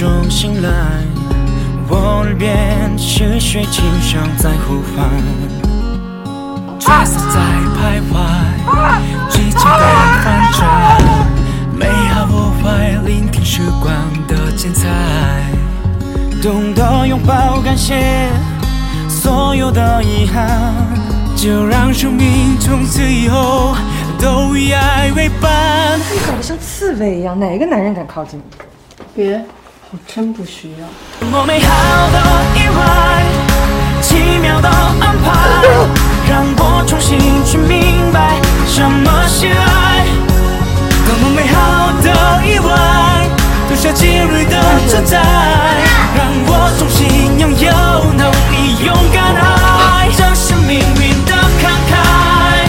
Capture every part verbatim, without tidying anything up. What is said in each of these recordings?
中醒来，我耳边是水琴声在呼唤，角色在徘徊，激情的反转，美好或坏，聆听时光的精彩，懂得拥抱感谢所有的遗憾，就让生命从此以后都以爱为伴。 你搞得像刺猬一样，哪个男人敢靠近你？ 别，我真不需要。 多美好的意外，奇妙的安排，让我重新去明白什么是爱。多么美好的意外，多少几率的存在，让我重新拥有能力勇敢爱。这是命运的慷慨，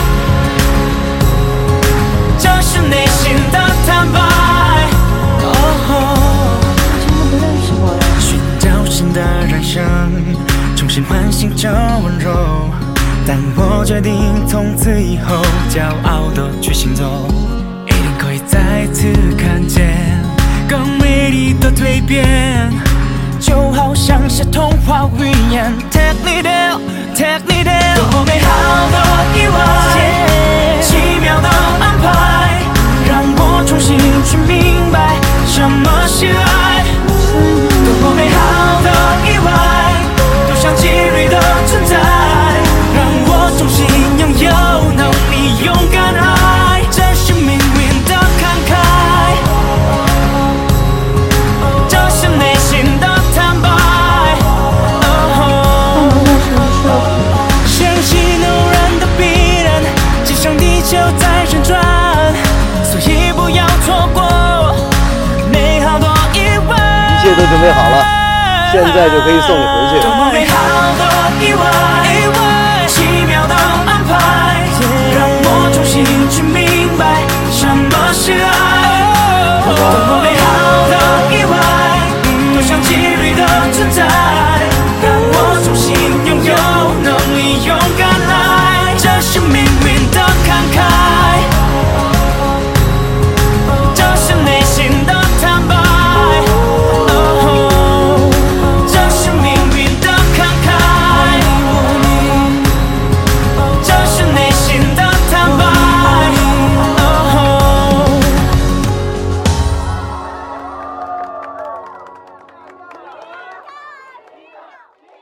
这是内心的坦白。寻找新的人生，重新唤醒这温柔。但我决定从此以后骄傲地去行走，一定可以再次看见更美丽的蜕变，就好像是童话预言。Take me there, take me there， 多么美好的意外，奇妙的安排，让我重新去明白什么是爱。多么美好的意外，多像几率的存在，让我重新拥有能力勇敢爱。这是命运的慷慨，这是内心的坦白。相信偶然的必然，就像地球在旋转，所以不要错过美好的意外。 一切都准备好了，现在就可以送你回去。 多么美好的意外，奇妙的安排，让我重新去明白什么是爱。多么美好